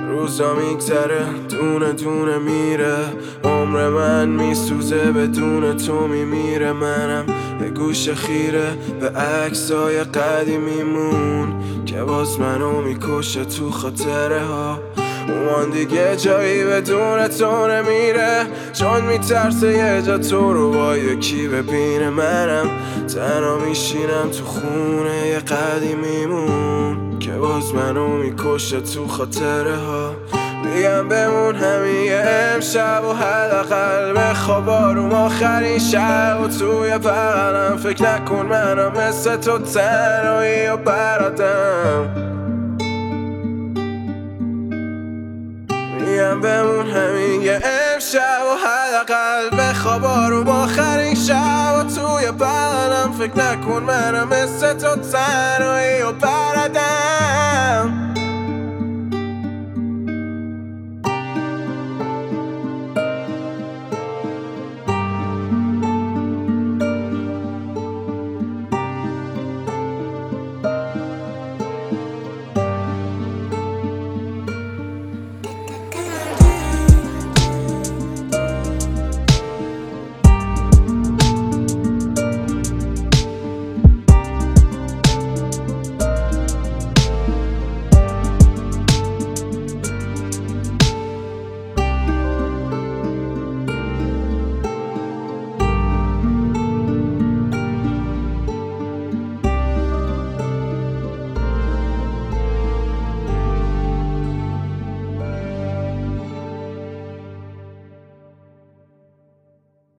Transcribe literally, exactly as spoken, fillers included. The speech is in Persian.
روزا میگذره دونه دونه میره، عمر من میسوزه بدون تو میمیره. منم یه گوش خیره به عکسای قدیمیمون که باز منو میکشه تو خاطره ها. اومان دیگه جایی بدون تو نمیره، چون میترسه یه جا تو رو با یکی ببینه. منم تنها میشینم تو خونه یه قدیمیمون که باز منو میکشه تو خاطره ها. میگم بمون همین یه امشب و حداقل بخواب آروم آخرین شب و توی بغلم. فکر نکن منم مثل تو تنهایی و برادم. میگم بمون همین یه امشب و حداقل بخواب آروم آخرین شب و توی بغلم. فکر نکن منم مثل تو تنهایی و برادم.